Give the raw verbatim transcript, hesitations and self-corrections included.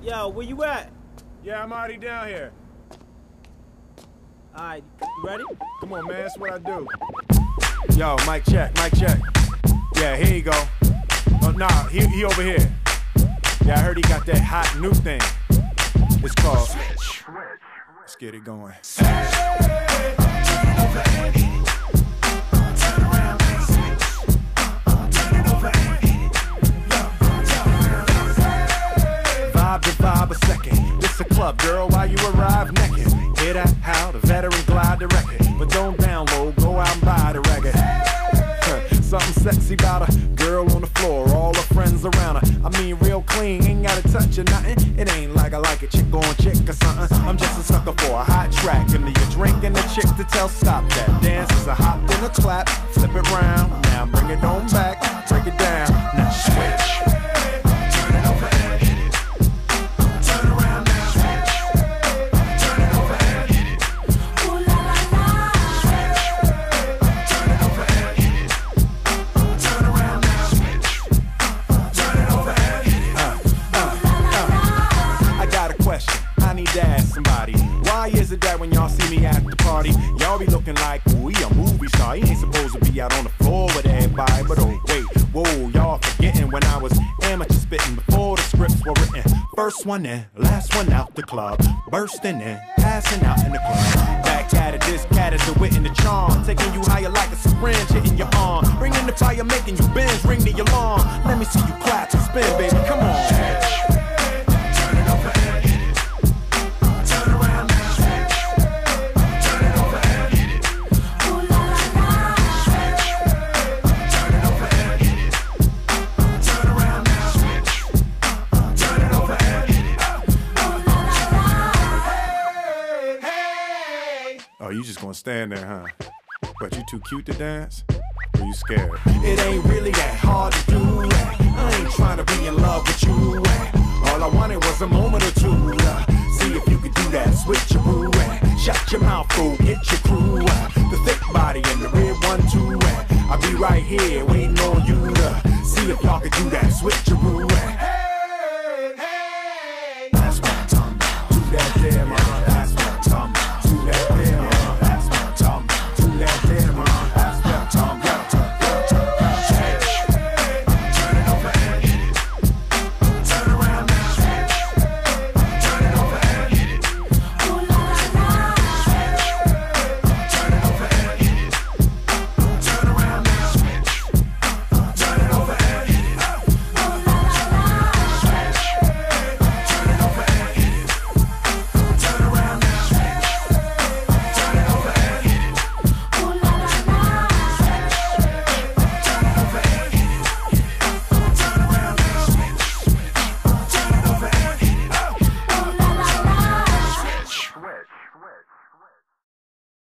Yo, where you at? Yeah, I'm already down here. Alright, you ready? Come on, man, that's what I do. Yo, mic check, mic check. Yeah, here you go. Oh, nah, he, he over here. Yeah, I heard he got that hot new thing. It's called Switch. Let's get it going. Vibe to vibe a second. This a club, girl, while you arrive naked. Hear that? How the veteran glide the record. But don't download, go out and buy the record. Something sexy about a girl on the floor, all her friends around her. I mean, real clean, ain't gotta touch or nothing. It ain't like I like a chick on chick or something. I'm just a sucker for a hot track. And you're drinking a chick to tell stop that. Dance is a hop, then a clap, flip it round. Now bring it on back, break it down. Now switch. Is it that when y'all see me at the party, y'all be looking like, ooh, he a movie star. He ain't supposed to be out on the floor with everybody. But oh, wait, whoa, y'all forgetting when I was amateur spitting before the scripts were written. First one in, last one out the club. Bursting in, passing out in the club. Back at it, this cat is the wit and the charm. Taking you higher like a syringe, hitting your arm. Bringing the fire, making you bend, ring the alarm. Let me see you clap and spin, baby, come on. Oh, you just gonna stand there, huh? But you too cute to dance? Or you scared? It ain't really that hard to do. I ain't trying to be in love with you. All I wanted was a moment or two. See if you could do that switcheroo. Shut your mouth, fool, get your crew. The thick body and the red one, too. I'll be right here waiting on you to see if y'all could do that switcheroo.